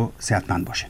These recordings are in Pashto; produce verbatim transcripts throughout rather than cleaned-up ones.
و صحتمند باشین.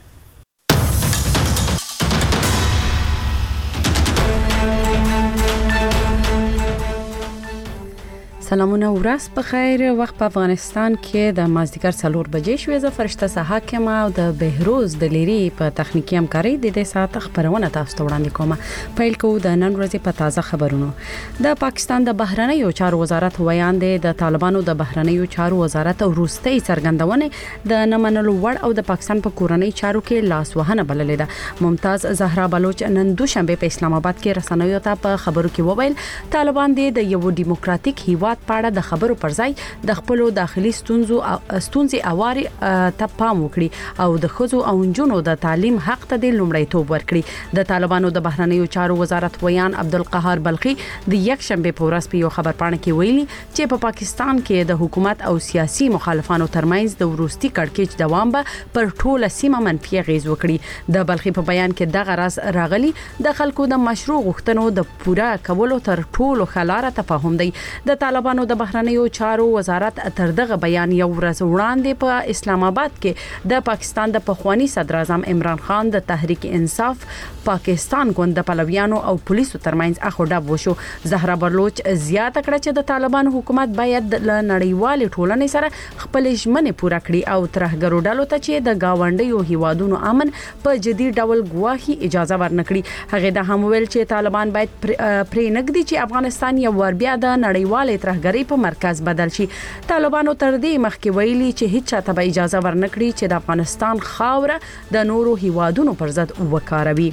سلامونه ورځ په خیر. وخت په افغانستان کې د مازدیګر څلور بجې شوې. زه فرشته سها کوم او د بهروز د لیری په تخنیکی همکاري د دې ساعت خبرونه تاسو ته وړاندې کوم. پیل کوو د نن ورځې په تازه خبرونو. د پاکستان د بهرنیو چارو وزارت ویان دی د طالبانو د بهرنیو چارو وزارت وروستي څرګندونه د نمنلو وړ او د پاکستان په کورنۍ چارو کې لاس وهنه بللې ده. ممتاز زهرا بلوچ نن دوشنبه په اسلام آباد کې رسنیو ته په خبرو کې وویل طالبان د یو ډیموکراتیک هیواد پاړه د خبرو پر ځای د خپل داخلي ستونزو ستونزي اواري ته پام وکړي او د خزو او انجونو د تعلیم حق ته د لومړیتوب ورکړي. د طالبانو د بهرنیو چارو وزارت ویان عبدالقهار بلخي د یک شنبه په ورځ په یو خبر پاڼه کې ویلي چې په پا پاکستان کې د حکومت او سیاسي مخالفانو ترمنځ د وروستي کړکېچ دوام به پر ټوله سیمه منفي اغیز وکړي. د بلخي په بیان کې دغه راز راغلي د خلکو د مشروع غوښتنو د پوره کولو تر ټولو خلاره تفاهم دی. د طالبانو د بهرنیو چارو وزارت تر دغه بیان یو ورځ وړاندې په اسلام آباد کې د پاکستان د پخوانی صدر اعظم عمران خان د تحریک انصاف پاکستان ګوند د پلویانو او پولیسو ترمنځ اخوډب وشو. زهرا بلوچ زیاته کړه چې د طالبانو حکومت باید له نړیوال ټولنې سره خپل ژمنې پوره کړي او ترهګرو ډلو ته چې د گاونډیو هیوادونو امن په جدي ډول ګواهی اجازه ورنکړي. هغه د هم ویل چې طالبان باید پرې نګدي چې افغانستان یو ور بیا د نړیوال ترهګرۍ په مرکز بدل شي. طالبانو تر دې مخکې ویلي چې هیڅ چاته به اجازه ورنکړي چې د افغانستان خاوره د نورو هیوادونو پر ضد وکاروي.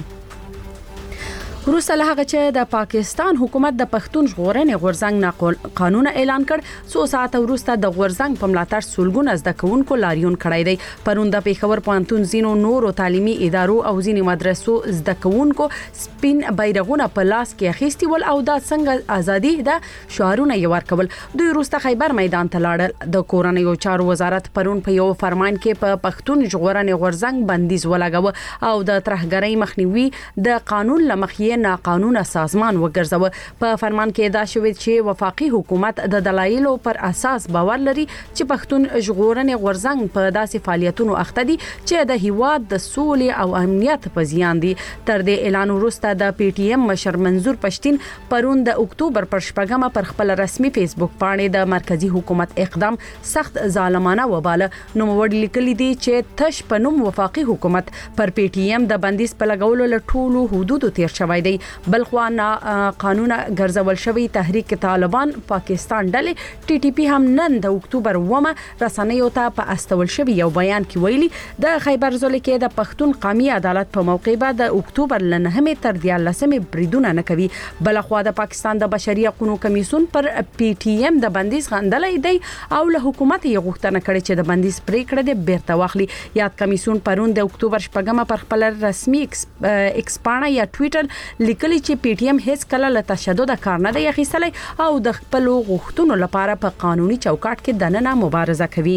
وروسته له هغه چې د پاکستان حکومت د پښتون ژغورنې غورځنګ قانون اعلان کړ څو ساعت وروسته د غورځنګ په ملاتړ سلګونه زده کوونکو لاریون کړی دی. پرون د پیښور پوهنتون زینو نورو تعلیمي ادارو او ځینې مدرسو زده کوونکو سپین بیرغونه په لاس کې اخیستي ول او دا څنګه ازادي د شعارونه یې ورکول. دوی وروسته خیبر میدان ته لاړل. د کورنیو چارو وزارت پرون په یو فرمان کې په پښتون ژغورنې غورځنګ بندیز ولګاوه او د ترهګرۍ مخنیوي د قانون لمخې نا قانونه سازمان وګرځوه. په فرمان کې دا شوی چې وفاقي حکومت د دلایلو پر اساس باور لري چې پښتون ژغورنې غورځنګ په داسې فعالیتونو اخته دي چې د هیواد د سولې او امنیت په زیان دي. تر دې اعلان وروسته د پی ټی ایم مشر منظور پښتين پرون د اکتوبر پر شپږمه پر خپل رسمي فیسبوک باندې د مرکزی حکومت اقدام سخت ظالمانه وباله. نو وړ لیکلي دي چې تش په نوم وفاقي حکومت پر پی ټی ایم د بندیز په لګولو له ټولو حدودو تیر شوی دی. بلخوا قانون ګرځول شوی تحریک طالبان پاکستان ډلې ټي ټي پی هم نن د اکتوبر اومه رسنیو ته په استول شوی یو بیان کې ویلي د خیبر ضلع کې د پښتون قومي عدالت په موقع بعد د اکتوبر لنهمه تر دیارلسمه بریدونه نه کوي. بلخوا د پاکستان د بشري حقوقو کمیسیون پر پی ټی ایم د بندیز غندلې دی او له حکومت یې غوښتنه کړې چې د بندیز پریکړه د بیرته واخلي. یاد کمیسیون پرون د اکتوبر شپږمه پر خپل رسمي ایکس پاڼه یا ټوئیټر لیکلي چې پی ټی ایم هیڅ کله له تشدد کار نه دی اخیستلی او د خپل غوښتنو لپاره په قانوني چوکاټ کې دننه مبارزه کوي.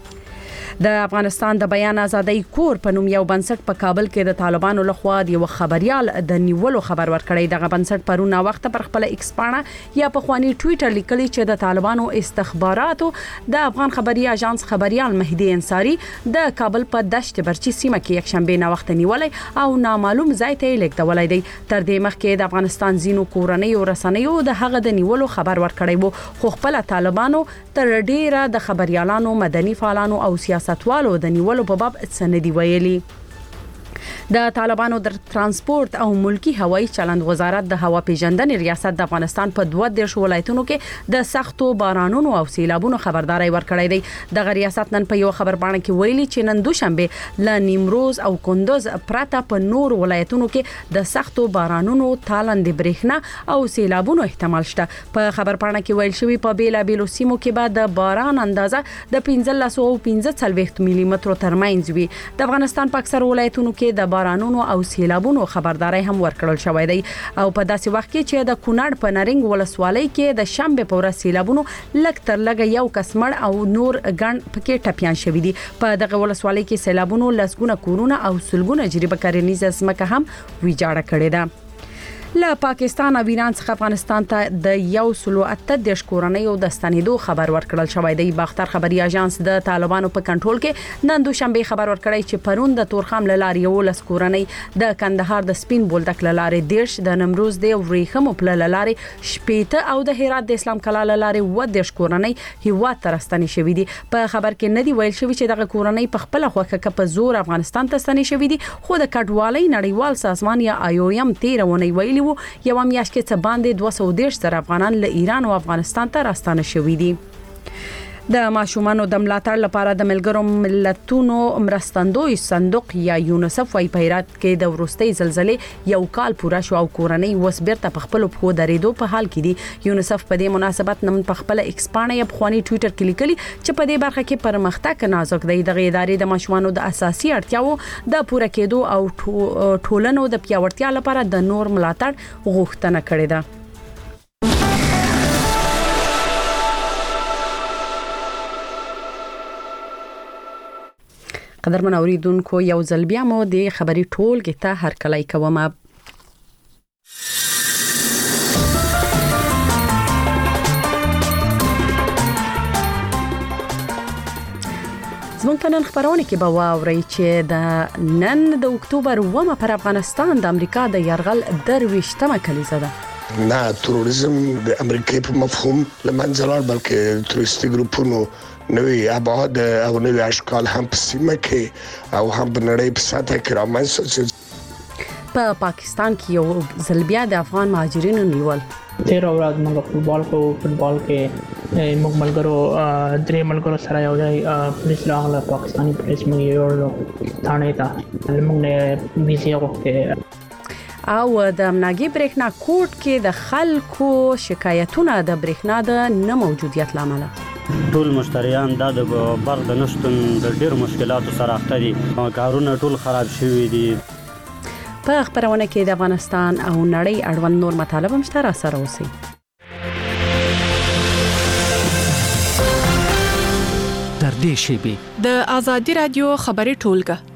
د افغانستان د بیان ازادۍ کور په نوم یو بنسټ په کابل کې د طالبانو لخوا د یو خبريال د نیولو خبر ورکړی. دغه بنسټ پرونه وخت پر خپل ایکس پاڼه یا په خواني ټوئیټر لیکلي چې د طالبانو استخباراتو د افغان خبري اژانس خبريال مهدي انصاری د کابل په دشت برچی سیمه کې یک شنبه نه وخت نیولې او نامعلوم ځای ته لیکدولای دی. تر دې مخکې د افغانستان زینو کورنیو رسنیو د هغه د نیولو خبر ورکړی وو خو خپل طالبانو تر ډیره د خبريالانو مدني فعالانو او سیاستوالو د نیولو په باب څه نه دی ویلي. د طالبانو د ترانسپورت او ملکی هوایي چلند وزارت د هوا پیژندنې ریاست د افغانستان په دوه دیرش ولایتونو کې د سختو بارانونو او سیلابونو خبرداري ورکړې دی. د ریاست نن په یو خبرپاڼه کې ویلي چې نن دوشنبه ل نیمروز او کندوز پرته په نور ولایتونو کې د سختو بارانونو تالند برېښنا او سیلابونو احتمال شته. په خبرپاڼه کې ویل شوی په بیلا بیلو سیمو کې بعد د باران اندازه د پنځلس او پنځه څلوېښت ملي مترو ترمنځ وي. د افغانستان په اکثر ولایتونو کې د بارانونو او سیلابونو خبرداري هم ورکړل شوې دی او په داسې وخت کې چې د کونړ په نرنګ ولسوالۍ کې د شنبه په ورځ سیلابونو لږ تر لږه یو کس مړ او نور ګڼ پکې ټپيان شوي دي. په دغه ولسوالۍ کې سیلابونو لسګونه کورونه او سلګونه جریبه کرنیزه ځمکه هم ویجاړه کړې ده. له پاکستان او ایران څخه افغانستان ته د یو سلو اته دیش کورنۍ د ستنېدو خبر ورکړل شوی دی. باختر خبري اژانس د طالبانو په کنټرول کې نن دوشنبه خبر ورکړی چې پرون د تورخم لارې یو لس کورنۍ د کندهار د سپین بولدک لارې دیش د نمروز د وریخم په لارې شپېته او د هرات د اسلام کلا لارې و دیش کورنۍ هیواد ته راستنې شوې دي. په خبر کې ندی ویل شوی چې دغه کورنۍ په خپل خوخه په زور افغانستان ته ستنې شوې دي، خو د کډوالۍ نړیوال سازمان یا آیویم تیرونه ویلي وو یو میاشت کې څه باندې دوه سوه دیرش زره افغانان له ایران او افغانستان ته راستانه شوي دي. د ماشومانو د ملاتړ لپاره د ملګرو ملتونو مرستندوی صندوق یا یونیسف وايي په هرات کې د ورستۍ زلزلې یو کال پوره شو او کورنۍ وسبرته په خپل په درېدو په حال کې دي. یونیسف په دې مناسبت نن په خپل ایکسپانه یا بخوانی ټوئیټر کې لیکلي چې په دې برخه کې پرمختګ نازک دی. د ادارې د ماشومانو د اساسي اړتیاو د پوره کېدو او ټولنو د پیاوړتیا لپاره د نور ملاتړ غوښتنه کړې ده. قدرمن اوریدونکو یو ځل بیا مو د خبري ټولګې ته هرکلی کوم. زموږ په نن خبرونه کې به واورئ چې د نن د اکتوبر اوومه پر افغانستان د امریکا د یرغل درویشتمه کلیزه ده. نه تروریزم د امریکای په مفهوم لمنځه لاړ، بلکې تروریستي ګروپونو نوې ابعاد او نوې اشکال هم په سیمه کې او هم په نړۍ په سطح کې رامنځته شول. په پاکستان کې یو ځل بیا د افغان مهاجرینو نیول. تیر ورځ موږ فوتبال کو فوتبال کې موږ ملګرو درې ملګرو سره یو ځای پولیس راغله، پاکستاني پولیس موږ یو ثانه ته موږ نه ویزه وغوښته. او د امناګي برېښنا کوټ کې د خلکو شکایتونه د برېښنا د نه موجودیت لامل ټول مشتریان د برق د نشټون د ډېر مشکلاتو سره اخته دي، کارونه ټول خراب شوي دي. په خبرونه کې د افغانستان او نړۍ اړوند نور مطالب هم شته، را سره اوسئ. تر دې شیبې د آزادي رادیو خبري ټولګه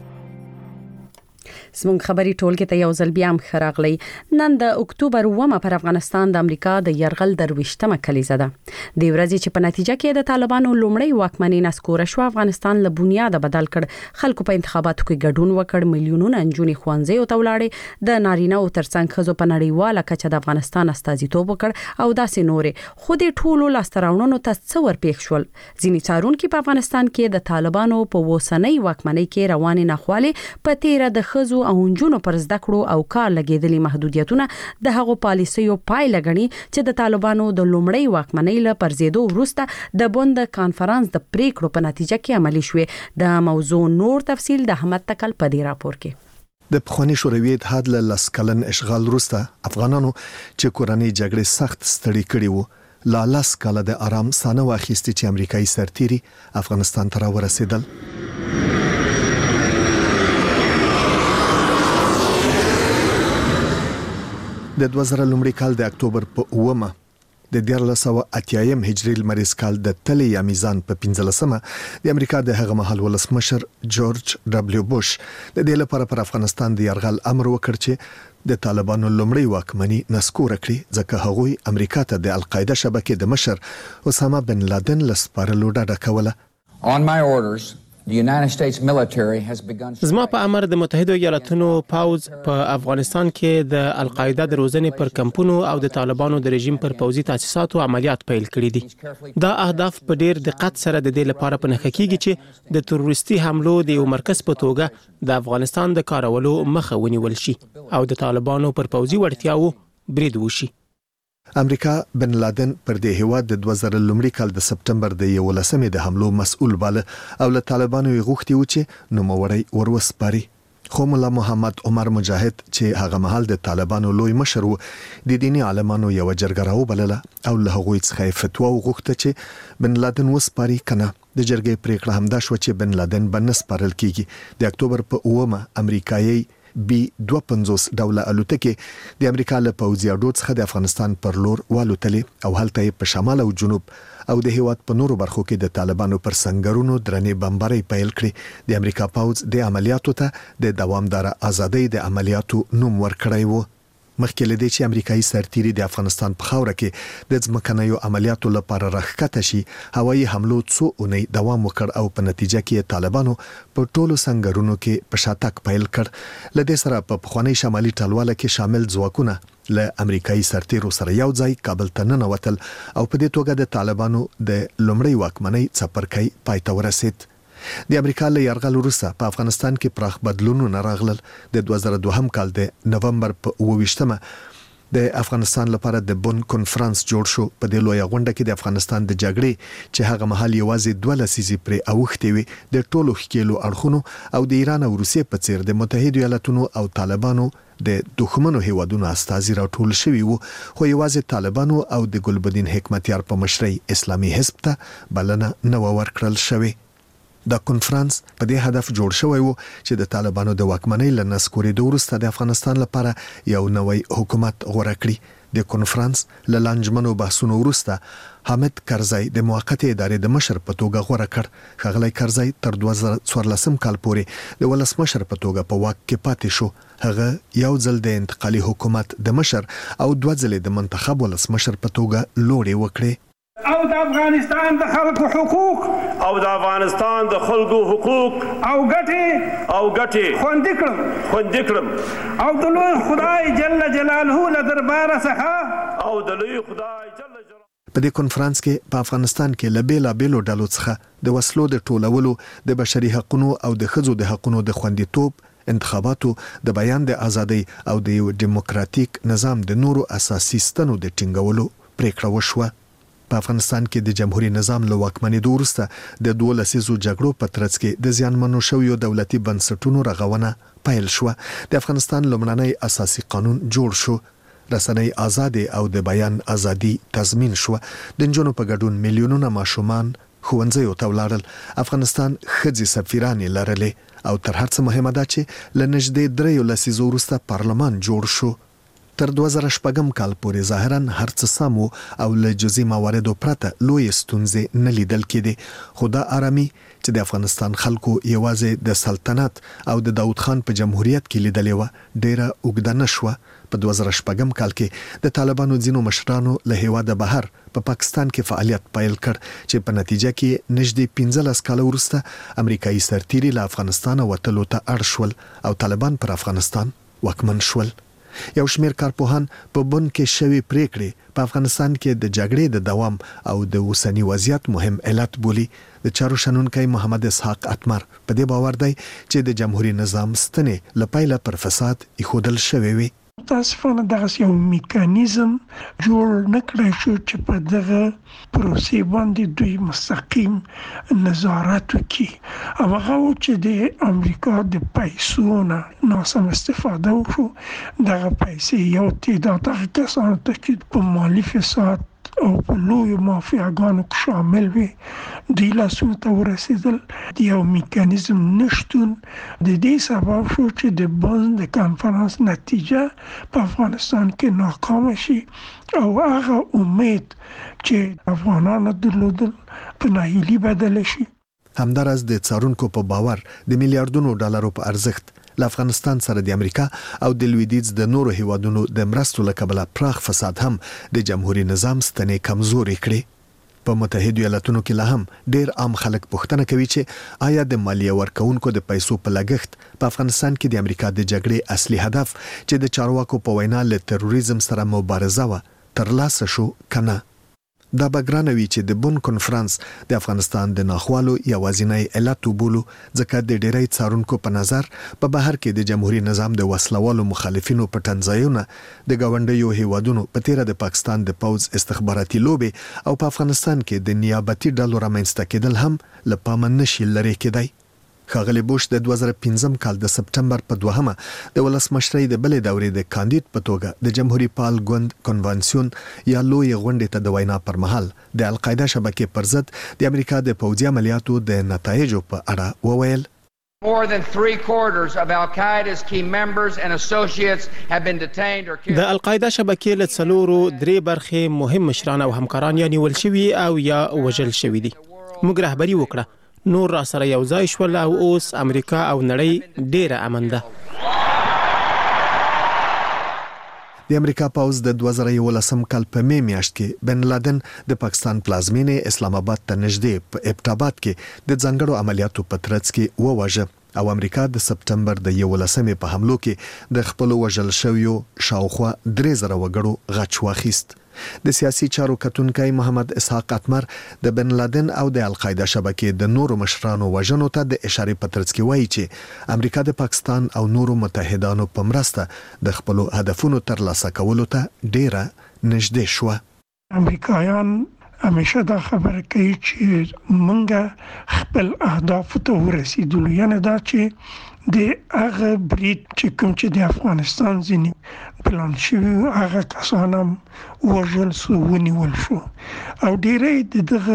زموږ خبري ټولګه ته یو ځل بیا مخراغلی. نن د اکتوبر اوومه پر افغانستان د امریکا د یرغل درویشتمه کلیزه ده. د ورځې چې په نتیجه کې د طالبانو لومړی واکمنۍ نسکوره شو، افغانستان له بنیاده بدل کړ. خلکو په انتخاباتو کې ګډون وکړ، میلیونونه نجونې ښوونځي او تولاړې د نارینه او ترڅنګ خزو په نړیواله کچه د افغانستان استازیتوب وکړ او داسې نورې. خو د ټولو لاستراونونو ته څه ورپېښ شول؟ ځینې څارونکي په افغانستان کې د طالبانو په وسنۍ واکمنۍ کې روانې ناخوالې په تیره د خزو او انجونو پر زده کړو او کار لګیدلي محدودیتونه د هغو پالیسیو پایله ګڼي چې د طالبانو د لومړی واکمنۍ له پرزیدو وروسته د بوند کانفرنس د پریکړو په نتیجه کې عملي شوې. د موضوع نور تفصیل د احمد تکل په دې راپور کې. د پخوانی شوروي اتحاد له لس کلن اشغال وروسته افغانانو چې کورنۍ جګړې سخت ستړي کړي وو، لا لس کاله د آرام سانه واخیستي چې امریکایي سرتیري افغانستان ته راورسېدل. د دوه زره لومړي کال د اکتوبر په اوومه د دیارلس سوه اتیایم هجري لمریز کال د تلې یا میزان په پنځلسمه د امریکا د هغه مهال ولسمشر جورج ډبلیو بوش د دې لپاره پر افغانستان د یرغل امر وکړ چې د طالبانو لومړی واکمني نسکوره کړي، ځکه هغوی امریکا ته د القاعده شبکې د مشر اسامه بن لادن لسپارلو ډاډه کوله. On my orders, the United States military has begun. زما په امر د متحده ایالاتونو پوځ په افغانستان کې د القاعده د روزنې پر کمپونو او د طالبانو د رژیم پر پوځي تاسیساتو عملیات پیل کړي دي. دا اهداف په ډیر دقت سره د دې لپاره په نښه کیږي چې د تروریستي حملو د یو مرکز په توګه د افغانستان د کارولو مخه ونیول شي او د طالبانو پر پوځي وړتیاو برید وشي. امریکا بن لادن پر دې هیواد د دوه زره لومړي کال د سپټمبر د یولسمې د حملو مسؤل باله او له طالبانو یې غوښتي و چې نوموړی وروسپاري. خو مولا محمد عمر مجاهد چې هغه مهال د طالبانو لوی مشر و، د دیني عالمانو یو جرګه راوبلله او له هغوی څخه فتوا وغوښته چې بن لادن وسپاري کنه. د جرګې پریکړه همدا شو چې بن لادن به نه سپارل کیږي. د اکتوبر په اوومه امریکایي بي دوه پنځوس ډوله الوتکې د امریکا له پوځي اډو څخه د افغانستان پر لور والوتلې او هلته یې په شمال او جنوب او د هیواد په نورو برخو کې د طالبانو پر سنگرونو درنې بمبارۍ پیل کړې. د امریکا پوځ د عملیاتو ته د دوامدار ازادۍ د عملیاتو نوم ورکړی و. مخکې له دې چې امریکایي سرتیري د افغانستان په خاوره کې د ځمکنیو عملیاتو لپاره راښکته شي، هوایي حملو څو اونۍ دوام وکړ او په نتیجه کې طالبانو په ټولو سنگرونو کې په شاتګ پیل کړ. له دې سره په پخوانی شمالي ټلواله کې شامل ځواکونه له امریکایي سرتیرو سره یو ځای کابل ته ننوتل او په دې توګه د طالبانو د لومړۍ واکمنۍ څپرکی پای ته ورسید. د امریکا له یرغل وروسته په افغانستان کې پراخ بدلونونه راغلل. د دوه زره دوه کال د نومبر په اوه ویشتمه د افغانستان لپاره د بون کنفرانس جوړ شو. په دې لویه غونډه کې د افغانستان د جګړې چې هغه مهال یوازې دوه لسیزې پرې اوښتې وي د ټولو ښکیلو اړخونو او د ایران او روسیې په څیر د متحده ایالاتونو او طالبانو د دښمنو هیوادونو استازي راټول شوي وو، خو یوازې طالبانو او د ګلبدین حکمتیار په مشرۍ اسلامي حزب ته بلنه نه ورکړل شوې. دا کنفرانس په دې هدف جوړ شوی وو چې د طالبانو د واکمنۍ له نسکورېدو وروسته د افغانستان لپاره یو نوی حکومت غوره کړي. د کنفرانس له لانجمنو بحثونو وروسته حامد کرزی د موقتې ادارې د مشر په توګه غوره کړ. ښاغلی کرزی تر دوه زره څوارلسم کال پورې د ولسمشر په توګه په واک کې پاتې شو. هغه یو ځل د انتقالي حکومت د مشر او دوه ځلې د منتخب ولسمشر په توګه لوړې وکړې. او د افغانستان د خلکو حقوق او د افغانستان د خلکو حقوق او ګټې او ګټې خوندي کړم خوندي کړم او د لوی خدای جل جلاله له درباره څخه او د لوی خدای جل جلاله. په دې کنفرانس کې په افغانستان کې له بیلابېلو ډلو څخه د وسلو د ټولولو، د بشري حقوقو او د ښځو د حقوقو د خوندیتوب، انتخاباتو، د بیان د ازادۍ او د یو دیموکراتیک نظام د نورو اساسي ستنو د ټینګولو پریکړه وشوه. په افغانستان کې د جمهوریت نظام له واکمنېدو وروسته د دوه لسیزو جګړو په ترڅ کې د زیانمنو شویو دولتي بنسټونو رغونه پیل شوه. د افغانستان لومړنی اساسي قانون جوړ شو. رسنۍ آزادې او د بیان ازادي تضمین شوه. د نجونو په ګډون میلیونونه ماشومان ښوونځیو ته ولاړل. افغانستان ښځې سفیرانې لرلې او تر هر څه مهمه ده چې له نږدې دریو لسیزو وروسته پارلمان جوړ شو. تر دوه زره شپږم کال پورې ظاهرا هر څه سم او له جزئي مواردو پرته لوی ستونزې نه لیدل کېدې، خو دا آرامي چې د افغانستان خلکو یوازې د سلطنت او د داود خان په جمهوریت کې لیدلې وه ډیره اوږده نه شوه. په دوه زره شپږم کال کې د طالبانو ځینو مشرانو له هیواده بهر په پاکستان کې فعالیت پیل کړ چې په نتیجه کې نږدې پنځلس کاله وروسته امریکایي سرتیري له افغانستان وتلو ته اړ شول او طالبان پر افغانستان واکمن شول. یو شمېر کارپوهان په بن کې شوی پریکړې په افغانستان کې د جګړې د دوام او د اوسنی وضعیت مهم علت بولي. د چارو شنونکی محمد اسحاق اتمر په دې باور دی چې د جمهوریت نظام ستنې له پیله پر فساد ایښودل شوی وي. متاسفانه دغه یو میکانیزم جوړ نکړای شو چې په دغه پروسې باندې دوی مستقیم نظارت وکړي. هغه و چې د امریکا د پیسو نه ناسم استفاده وشو. دغه پیسې یو تعداد هغه کسانو ته چې په مالي فساد او په لویو مافیاګانو کې شامل وي دوی لاسونو ته ورسېدل. د یو میکانیزم نشتون د دې سبب شو چې د بن د کنفرانس نتیجه په افغانستان کې ناکام شي او هغه امید چې افغانانو درلودل په ناهیلي بدل شي. همدارس د څارونکو په باور د میلیارډونو ډالرو په ارزښت له افغانستان سره د امریکا او د لویدیځ د نورو هیوادونو د مرستو له کبله پراخ فساد هم د جمهوریت نظام ستنې کمزوري کړې. په متحده ایالاتونو کې لا هم ډیر عام خلک پوښتنه کوي چې آیا د مالیه ورکونکو د پیسو په لګښت په افغانستان کې د امریکا د جګړې اصلي هدف چې د چارواکو په وینا له تروریزم سره مبارزه و ترلاسه شو کنه. دا بګرانوي چې د بون کنفرانس د افغانستان د ناخوالو یوازینی علت وبولو، ځکه د ډیری څارونکو په نظر په بهر کې د جمهوریت نظام د وسلوالو مخالفینو په ټنځایونه د ګاونډیو هیوادونو په تیره د پاکستان د پوز استخباراتي لوبې او په افغانستان کې د نیابتي ډلو رامنځته کېدل هم له پامه نشي لرې کېدای. ښاغلی بوش د دوه زره پنځم کال د سپټمبر په دوهمه د ولسمشرۍ د بلې دورې د کاندید په توګه د جمهوریت پال ګوند کنوانسیون یا لوی غونډې ته د وینا پر مهال د القاعده شبکې پر ضد د امریکا د پوځي عملیاتو د نتایجو په اړه وویل. More than three quarters of Al-Qaeda's key members and associates have been detained or killed. د القاعده شبکې له څلورو درې برخې مهم مشران او همکاران یا نیول شوي او یا وژل شوي دي. موږ رهبري وکړه، نور را سره یو ځای شول او اوس امریکا او نړۍ ډیره امن ده. د امریکا پوز د دوه زره یولسم کال په می میاشت کې بن لادن د پاکستان پلازمینې اسلام آباد ته نږدې په ابټاباد کې د ځانګړو عملیاتو په ترڅ کې وواژه او امریکا د سپتمبر د یولسمې په حملو کې د خپل وژل شویو شاوخوا درې زره وګړو غچ واخیست. د سیاسي چارو کتونکي محمد اسحاق اتمر د بن لادن او د القاعده شبکې د نورو مشرانو وژنو ته د اشارې په ترڅ کې وایي چې امریکا د پاکستان او نورو متحدانو په مرسته د خپل هدفونو ترلاسه کولو ته ډیره نږدې شو. امریکایان همیشه دا خبره کوي چې موږ خپل اهداف ته ورسېدو، یعنی دا چې د هغه برید چې کوم چې د افغانستان ځینې پلان شوي هغه کسان هم وژل شو، ونیول شو او ډېری د دغه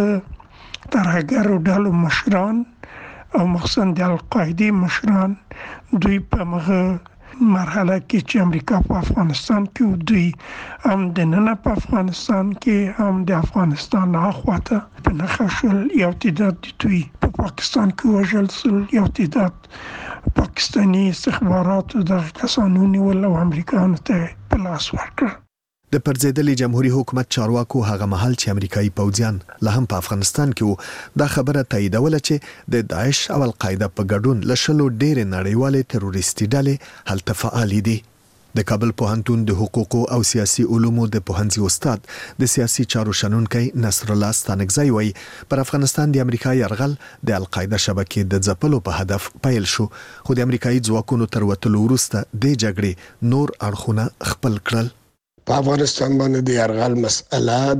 ترهګرو ډلو مشران او مخصوصا د القاعدې مشران دوی په مغه مرحله کې چې امریکا په افغانستان کې دوی هم د نن په افغانستان کې هم د افغانستان اخواته په نخښه شول، یو تعداد دوی په پاکستان کې وژل شول، یو تعداد پاکستاني استخباراتو د کسانو نیول او امریکایانو ته په لاس ورکړ. د پرځېدلي جمهوریت حکومت چارواکو هغه مهال چې امریکایي پوځیان لا هم په افغانستان کې وو دا خبره تاییدوله چې د داعش او القاعده په ګډون له شلو ډېرې نړیوالې تروریستي ډلې هلته فعالې دي. د کابل پوهنتون د حقوقو او سیاسي علومو د پوهنځي استاد د سیاسي چارو شنونکي نصر الله ستانکزی وایي پر افغانستان د امریکا یرغل د القاعده شبکې د ځپلو په هدف پیل شو، خو د امریکایي ځواکونو تر وتلو وروسته د جګړې نور اړخونه خپل کړل. په افغانستان باندې د یرغل مسأله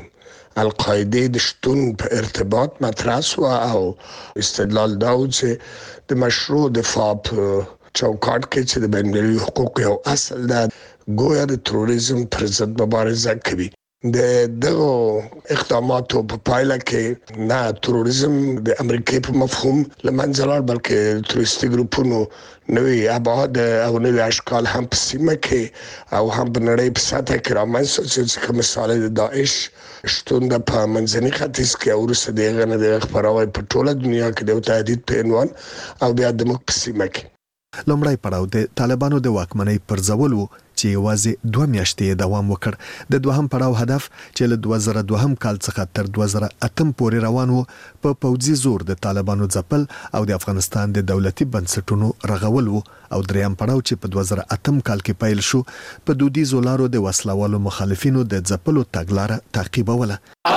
د القاعده د شتون په ارتباط مطرح شو او استدلال دا و چې د مشروع دفاع په چوکاټ کې چې د بین المللي حقوقو یو اصل ده ګویا د تروریزم پر ضد مبارزه کوي. د دغه اقداماتو په پایله کې نه تروریزم د امریکای په مفهوم لمنځه لاړ، بلکې تروریستي ګروپونو نوې ابعاد او نوې اشکال هم په سیمه کې او هم په نړۍ په سطح کې رامنځته شوي، چې مثال د داعش شتون د په منځني ختیځ کې او وروسته د هغه نه د خپراوی په ټوله دنیا کې د تهدید په عنوان او بیا د موږ په سیمه کې. لومړی پړاو د طالبانو د واکمنۍ پرځول وو چې یوازې دوه میاشتې دوام وکړ. د دوهم پړاو هدف چې له دوه زره دوهم کال څخه تر دوه زره اتم پورې روان وو په پوځي زور د طالبانو ځپل او د افغانستان د دولتي بنسټونو رغول وو، او دریم پړاو چې په دوه زره اتم کال کې پیل شو په دودیزو لارو د وسلوالو مخالفینو د ځپلو تګلاره تعقیبوله.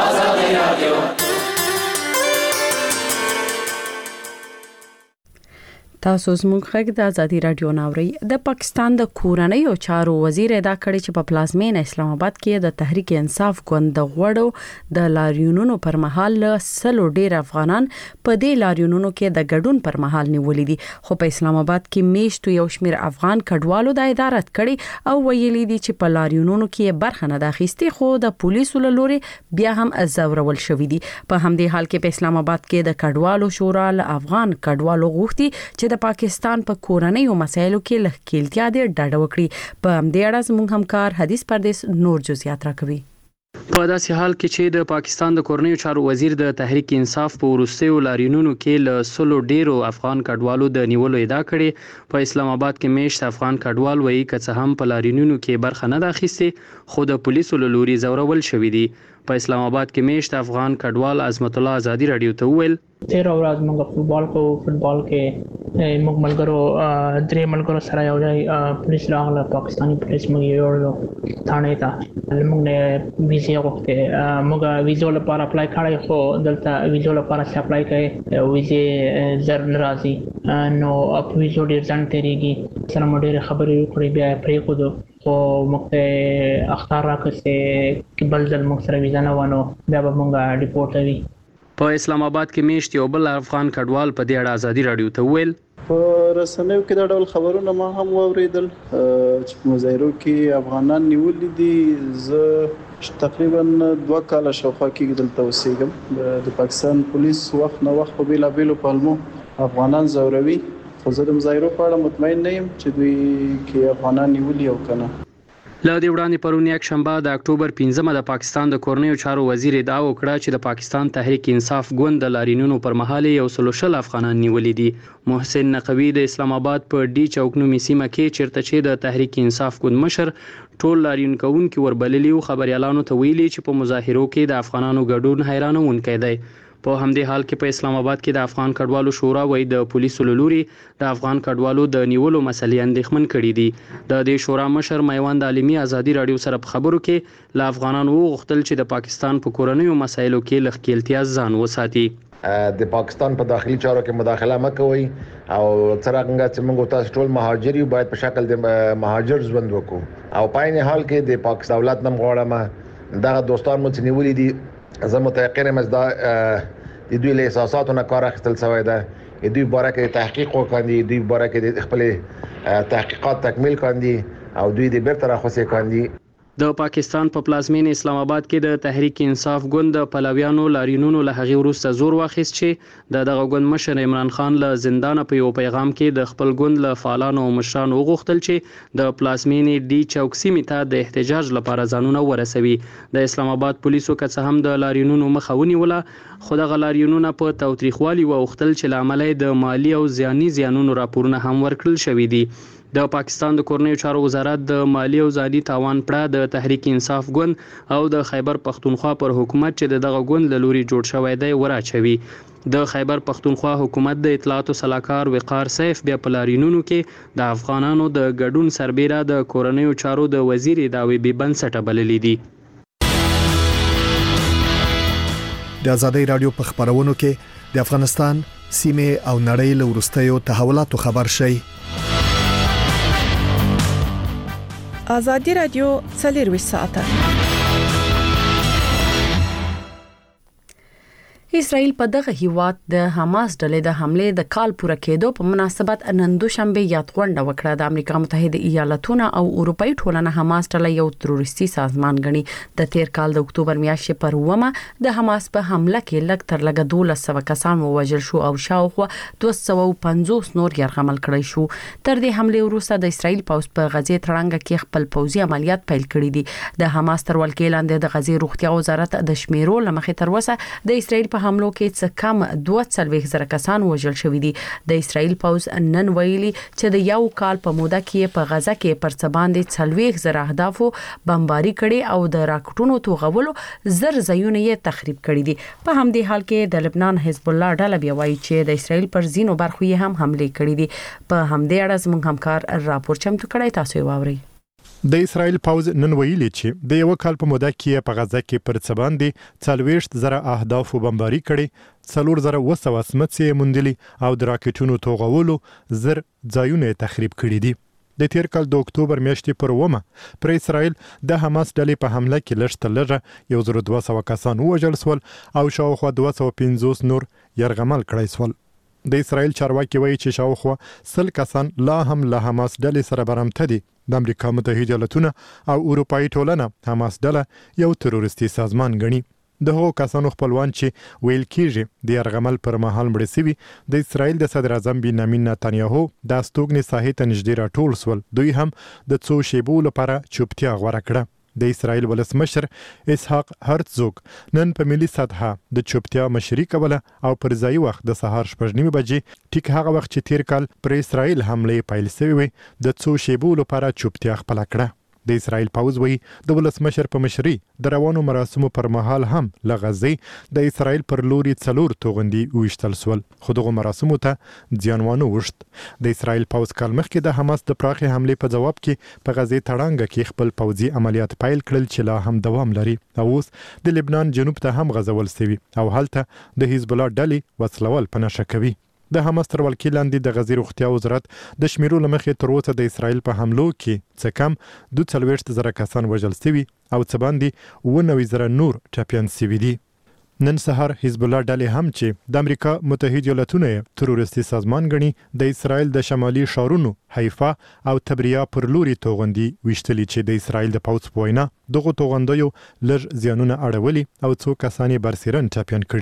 تاسو زموږ غږ د ازادي رادیو ناوړي. د پاکستان د کورنۍ او چارو وزیر ادا کړی چې په پلازمین اسلام آباد کې د تحریک انصاف ګوند غوړو د لاریونونو پر مهال سلو ډیر افغانان په دې لاریونونو کې د ګډون پر مهال نیولې دي، خو په اسلام آباد کې میشتو یو شمیر افغان کډوالو د ادارت کړي او ویلي دي چې په لاریونونو کې برخه نه اخیستي، خو د پولیسو له لوري بیا هم ازورول شوې دي. په همدې حال کې په اسلام آباد کې د کډوالو شورا له افغان کډوالو غوښتي چې د پاکستان په کورنۍ او مسایلو کې لهکیلتیا دې ډاډه وکړي. په همدې اړه زموږ همکار حدیث پردیس نور جزئیات راکوي. په داسې حال کې چې د پاکستان د کورنۍ چارو وزیر د تحریک انصاف په وروستیو لاریونونو کې له سلو ډیرو افغان کډوالو د نیولو ادعا کړې، په اسلام آباد کې میشت افغان کډوال وایي که څه هم په لاریونونو کې برخه نه اخیستې، خو د پولیسو له لوري زورول شوي دي. په اسلام آباد کې میشت افغان کډوال عظمت الله ازادي رادیو ته وویل تیر ورځ موږ فوټبال کو فوټبال کې موږ ملګرو درې ملګرو سره یو ځای پولیس راغله، پاکستاني پولیس موږ یو ثانې ته موږ نه ویزه وغوښته، موږ ویزو لپاره اپلای کړی، خو دلته ویزو لپاره چې اپلای کړي ویزه زر ناراضي نو اپ ویزو ډیر ځان تیریږي. سره مو ډیر خبرې وکړې بیا پرې کو دو خو موږ ته اختار راکړه چې بل ځل موږ سره ویزه نه ونه بیا به موږ ډیپورټ وي. په اسلام آباد کې میشت یو بل افغان کډوال په دې اړه ازادي رادیو ته ویل په رسنیو کې دا ډول خبرونه ما هم واوریدل چې په مظاهرو کې افغانان نیولې دي. زه تقریبا دوه کاله شاوخوا کې دلته اوسېږم. د پاکستان پولیس وخت نه وخت په بیلابیلو پلمو افغانان زوروي، خو زه د مظاهرو په اړه مطمئن نه یم چې دوی کې افغانان نیولي او کنه. له دې وړاندې پرون یک شنبه د اکتوبر پنځمه د پاکستان د کورنیو چارو وزیر ادعا وکړه چې د پاکستان تحریک انصاف ګوند د لاریونونو پر مهال یو سل شل افغانان نیولي دي. محسن نقوی د اسلام آباد په ډي چوک نومي سیمه کې چیرته چې د تحریک انصاف ګوند مشر ټول لاریون کوونکي وربللي او خبريالانو ته ویلي چې په مظاهرو کې د افغانانو ګډون حیرانونکی دی. په همدې حال کې په اسلام آباد کې د افغان کډوالو شورا وای د پولیسو لوري د افغان کډوالو د نیولو مسلې اندېښمن کړي دي. د دې شورا مشر میوند عالمي ازادي رادیو سره په خبرو کې ل افغانانو غوښتل چې د پاکستان په کورنیو مسایلو کې لخکېلتیا ځان وساتي. د پاکستان په داخلي چارو کې مداخله مکوئ او څرنګه چې موږ تاسو ټول مهاجر یو باید په شکل د مهاجر ژوند وکړو او په عین حال کې د پاکستان دولت نم غواړم دغه دوستان مو چې نیولې دي زه متيقن یم چې د دوی له احساساتو نه کار اخیستل شوی ده. دوی باره کې تحقیق وکړي، دوی باره کې خپل تحقیقات تکمیل کړي او دوی د بیرته راخوسي کړي. د پاکستان په پلازمین اسلام آباد کې د تحریک انصاف ګوند د پلویانو لاریونونو له هغې وروسته زور واخیست چې د دغه ګوند مشر عمران خان له زندانه په یو پیغام کې د خپل ګوند له فعالانو او مشرانو وغوښتل چې د پلازمین ډي چوک سیمې ته د احتجاج لپاره ځانونه ورسوي. د اسلام آباد پولیسو که څه هم د لاریونونو مخه ونیوله خو دغه لاریونونه په تاوتریخوالي واوښتل چې له امله د مالي او زیاني زیانونو راپورونه هم ورکړل شوي دي. د پاکستان د کورنیو چارو وزارت د مالی او زیاني تاوان پړه د تحریک انصاف ګوند او د خیبر پختونخوا پر حکومت چې دغه ګوند له لوري جوړ شوی دی وراچوي. د خیبر پختونخوا حکومت د اطلاعاتو سلاکار وقار سیف بیا په لاریونونو کې د افغانانو د ګډون سربیره د کورنیو چارو د وزیر داوی بي بنسټه بللي دي. د ازادي رادیو په خبرونو کې د افغانستان سیمه او نړۍ له وروستیو تحولاتو خبر شي. ازادي رادیو څلور ساعته. اسرائیل په دغه هیواد د حماس ډلې د حمله د کال پوره کېدو په مناسبت نن دوشنبه یاد غونډه وکړه. د امریکا متحده ایالاتونو او اروپאי ټولنه حماس ډله یو تروریستي سازمان ګڼي. د تیر کال د اکتوبر میاشتې پر اومه د حماس په حمله کې لږ تر لږه دولس سوه کسان ووژل شو او شاوخوا دوه سوه پنځوس نور یرغمل کړی شو. تر دې حمله وروسته د اسرائیل پوځ په غزې تړنګ کې خپل پوځي عملیات پیل کړي دي. د حماس تر ولکې لاندې د غزې روغتیا وزارت د شمیرو لمخې تر اوسه د اسرائیل په حملو کې څه کم دوه څلوېښت زره کسان وژل شوي دي. د اسرائیل پوځ نن ویلي چې د یو کال په موده کې په غزه کې پر څه باندې څلوېښت زره اهدافو بمباري کړي او د راکټونو توغولو زر ځایونه یې تخریب کړي دي. په همدې حال کې د لبنان حزب الله ډله بیا وایي چې د اسرائیل پر ځینو برخو یې هم حمله کړې دي. په همدې اړه زموږ همکار راپور چمتو کړی، تاسو یې واورئ. د اسرائیل پوځ نن ویلي چې د یو کال په موده کې په غزه کې پر څه باندې څلوېښت زره اهدافو بمباري کړي، څلور زره اوه سوه سمڅې موندلي او د راکټونو توغولو زر ځایونه تخریب کړي دي. د تیر کال د اکتوبر میاشتې پر اومه پر اسرائیل د حماس ډلې په حمله کې لږ تر لږه یو زر دوه سوه کسان ووژل سول او شاوخوا دوه سوه پنځوس نور یرغمل کړی سول. د اسرائیل چارواکي وایي چې شاوخوا سل کسان لا هم له حماس ډلې سره برمته دي. د امریکا متحده ایالاتونو او اروپאי ټولنه حماس ډله یو تروریستي سازمان ګڼي. د هغو کسانو خپلوان چې ویل کېږي د یرغمل پر مهال مړه شوي د اسرائیل د صدر اعظم بنیامین نتانیاهو د استوګنې ساحې ته نږدې راټول سول. دوی هم د څو شیبو لپاره چوپتیا غوره کړه. د اسرائیل ولسمشر اسحاق هرتزوګ نن په ملي سطحه د چوپتیا مشري کوله او پر ځای وخت د سهار شپږ نیمې بجې ټیک هغه وخت چې تیر کال پر اسرائیل حمله پیل شوې وي د څو شیبو لپاره چوپتیا خپل کړه. د اسرائیل پوځ وایي د ولسمشر په مشري د روانو مراسمو پر مهال هم له غزې د اسرائیل پر لوري څلور توغندي وشتل سول، خو دغه مراسمو ته زیان ونه وشت. د اسرائیل پوځ کال مخکې د حماس د پراخې حملې په جواب کې په غزې تړنګ کې خپل پوځي عملیات پیل کړل چې لا هم دوام لري او اوس د لبنان جنوب ته هم غزول شوي او هلته د حزب الله ډلې وسلول په نشه کوي. د حماس تر ولکې لاندې د غزې روغتیا وزارت د شمیرو له مخې تر اوسه د اسرائیل په حملو کې څه کم دوه څلوېښت زره کسان وژل شوي او څه باندې اووه نوي زره نور ټپیان شوي دي. نن سهار حزب الله ډلې هم چې د امریکا متحده ایالاتونو تروریستي سازمان ګڼي د اسرائیل د شمالي ښارونو حیفا او تبریا پر لوري توغندي وشتلي چې د اسرائیل د پوځ په وینا دغه توغندیو لږ زیانونه اړولي او څو کسان یې برسېرن ټپیان کړي دي.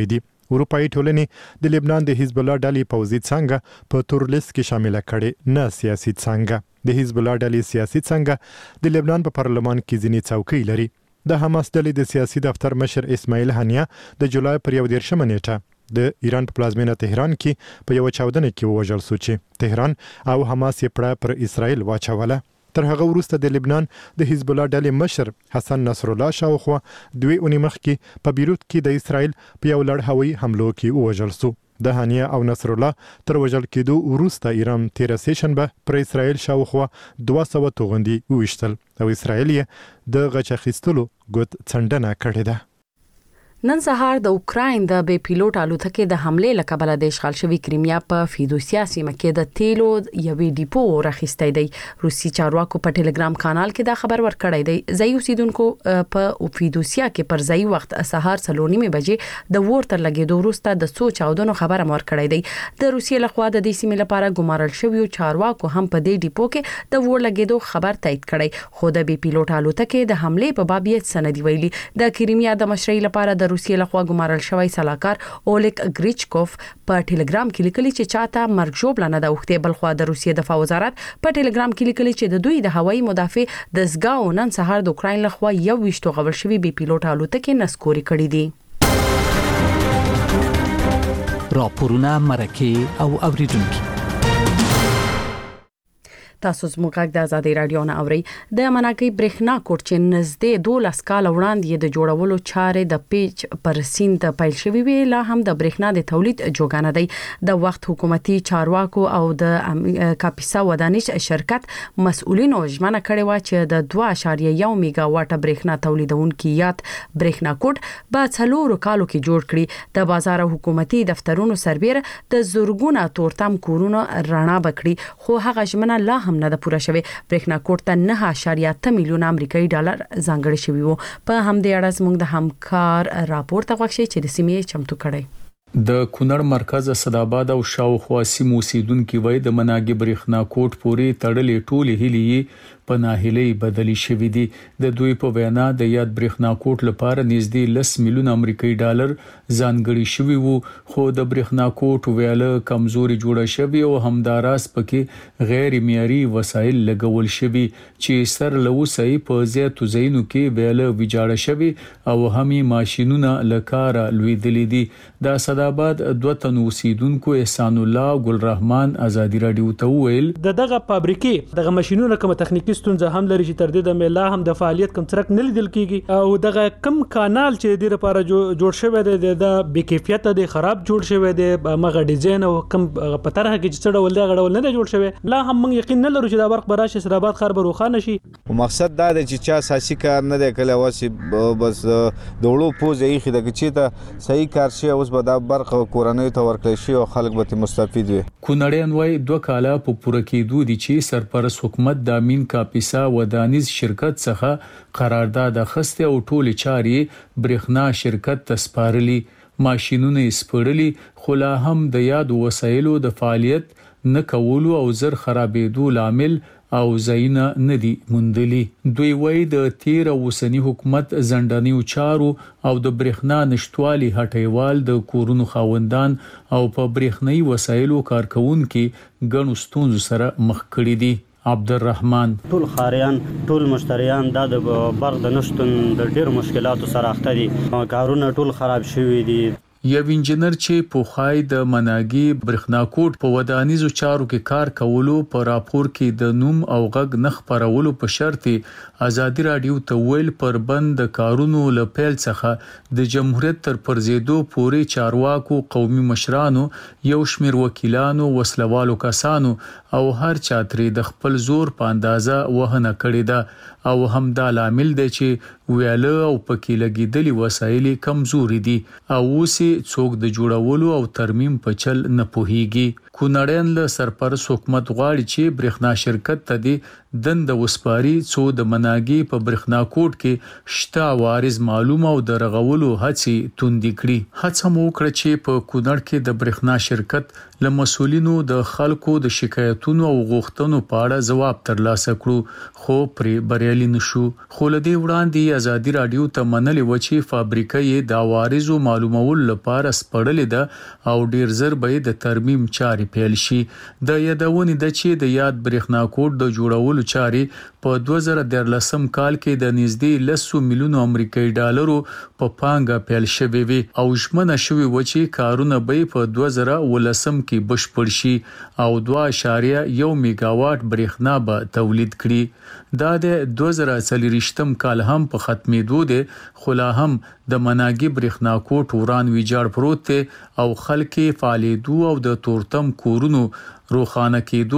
اروپאי ټولنې د لبنان د حزب الله ډلې پوځي څنګه په تور لیست کې شامل کړي نه سیاسي څنګه د حزب الله ډلې سیاسي څنګه د لبنان په پارلمان کې ځینې څوکۍ لري. د حماس ډلې د سیاسي دفتر مشر اسماعیل هنیا د جولای پر یو دیرشمه نیټه د ایران په پلازمینه تهران کې په یو چاودنه کې وژل شو چې تهران او حماس یې پړه پر اسرائیل واچوله. تر هغه وروسته د لبنان د حزب الله ډلې مشر حسن نصر الله شاوخوا دوی اونۍ مخکې په بیروت کې د اسرائیل په یو لړ هوایي حملو کې وژل شو. د هانیه او نصر الله تر وژل کېدو وروسته ایران تیر سیشنبه پر اسرائیل شاوخوا دوه سوه توغندي وشتل او اسرائیل د غچ اخیستلو ګوت څنډنه کړې ده. نن سهار د اوکراین د بې پیلوټ الوتکې د حملې له کبله د اشغال شوی کریمیا په فیدوسیا سیمه کې د تیلو یوې ډیپو راخیستې دی. روسي چارواکو په ټلګرام کانال کې دا خبر ورکړی دی. ځایي اوسیدونکو په فیدوسیا کې پر ځایي وخت سهار څلور نیمې بجې د ور تر لګېدو وروسته د څو چاودنو خبره ورکړی دی. د روسیې لخوا د دې سیمې لپاره ګمارل شوی چارواکو هم په دې ډیپو کې د ور لګېدو خبر تایید کړی، خو د بې پیلوټ الوتکې د حملې په باب یې سندي ویلي. د کریمیا د مشرۍ لپاره د روسیې لخوا ګمارل شوی سلاکار اولیګ گریچکوف په ټلګرام کې لیکلي چې چاته مرګ ژوبله نه ده وخته. بلخوا د روسیې دفاع وزارت په ټلګرام کې لیکلي چې د دوی د هوایي مدافع د زګاو نن سهار د اوکراین لخوا یو ویشتو غول شوی بې پیلوټ الوتکې نسکوري کړې دي. راپورونه مرکه او اوریدونکو تاسو زموږ د آزادۍ رادیو نه اوري. د مناقي برېښنا کوټ چې نږدې دولس کال وړاندې د جوړولو چارې د پیچ پر سیند پیل شوې وی، لا هم د برېښنا د تولید جوګانه دی. د وخت حکومتي چارواکو او د کاپیسا ودانیش شرکت مسؤلینو ژمنه کړې و چې د دوه اعشاریه یو میگا واټ برېښنا تولیدونکي یاد برېښنا کوټ په څلورو کالو کې جوړ کړي. د بازار حکومتي دفترونو سربېره د زورګونه تورتم کورونو رڼا بکړي، خو هغه ژمنه لا هم نه ده پوره شوې. برېښنا کوټ ته نه اعشاریه اته میلیونه امریکایي ډالر ځانګړي شوي وو. په همدې اړه زموږ د همکار راپور ته غوښتي چې د سیمې چمتو کړي. د کونړ مرکز اسداباد او شاوخوا سیمو اوسیدونکو وای د مناګي برېښنا کوټ پورې تړلې ټولې هلي په ناهیلۍ بدلی شوې دي. د دوی په وینا د یاد برېښنا کوټ لپاره نږدې لس میلیون امریکایي ډالر ځانګړي شوي وو، خو د برېښنا کوټ ویاله کمزوري جوړه شوې او همداراز پکې غیر معیاري وسایل لګول شوي چې سر لوسي په زیاتو ځایونو کې ویاله ویجاړه شوې او همي ماشينونه لکاره لویدلې دي. د اسداباد دوه تن اوسیدونکو احسان الله ګل رحمان آزادی رادیو ته ویل د دغه فابریکې دغه ماشينونه کوم تخنیکی ستونزه هم لري چې تر دې د میلا هم د فعالیت کم ترک نه لیدل کیږي او دغه کم کانال چې د لپاره جوړ شوی دی د بې کیفیت دی، خراب جوړ شوی دی، مغه ډیزاین او کم په طرحه کې چې څړول دی غړول نه جوړ شوی. لا هم موږ یقین نه لرو چې دا برق براش اسراباد خراب روخانه شي. مقصد دا دی چې چا اساسي کار نه دی کله واسي بس د وړو پوزې یې خده چې ته صحیح کار شي اوس به دا برق کورنۍ ته ورکړي شي او خلک به مستفید وي. کونړیان وای دوه کاله په پوره کېدو دي چې سرپرست حکومت د امین کاپیسا ودانیز شرکت څخه قرارداد اخیسته او ټول چاري برېښنا شرکت ته سپارلي. ماشينونه سپړلي، خو لا هم د یاد وسایلو د فعالیت نه کولو او زر خرابېدو لامل او زینا ندی مندلی. دوی وای د تیر اوسنی حکومت زندانیو چارو او د برېښنا نشټوالي هټیوال د کورونو خاوندان او په برېښنايي وسایلو کارکونکو ګڼو ستونزو سره مخ کړي دي. عبدالرحمن ټول خاریان ټول مشتریان د برق د نشټون د ډېر مشکلاتو سره اخته دي، کارونه ټول خراب شوي دي. یو انجنیر چې په خای د مناګي برېښنا کوټ په ودانیزو چارو کې کار کولو په راپور کې د نوم او غږ نخ پرولو په شرط آزادی رادیو ته ویل پر بند کارونو لپیل څخه د جمهوریت تر پرزیدو پورې چارواکو، قومي مشرانو، یو شمیر وکیلانو، وسلوالو کسانو او هر چاتري د خپل زور په اندازه وهنه کړی ده او همدا لامل دی چې ویاله او پکې لګیدلي وسایل کمزوري دي او اوس څوک د جوړولو او ترمیم په چل نه پوهیږي. کونړیان له سرپرست حکومت غواړي چې برېښنا شرکت ته د دند وسپاري څو د مناګي په برېښنا کوټ کې شته عوارض معلومه او د رغولو هڅې توندې کړي. هڅه مو وکړه چې په کونړ کې د برېښنا شرکت له مسولینو د خلکو د شکایتونو او غوښتنو په اړه ځواب ترلاسه کړو خو پرې بریالي نشو. خو له دې وړاندې ازادي رادیو ته منلې و چې فابریکه یې د عوارضو معلومولو لپاره سپړلې ده او ډیر زر به د ترمیم چارې پیل شي. د یادونې د چې د یاد برېښنا کوټ د جوړولو چارې په دوه زره دیارلسم کال کې د نږدې لسو میلیونو امریکایي ډالرو په پانګه پیل شوې وي او ژمنه شوې و چې کارونه به په دوه زره ولسم کې بشپړ شي او دوه اعشاریه یو میگاواټ برېښنا به تولید کړي. دا د دوه زره څلوېښتم کال هم په ختمېدو دی خو لا هم د مناګي برېښنا کوټ وران ویجاړ پروت دی او خلک فعالیدو او د تورتم کورونو روخانه کېدو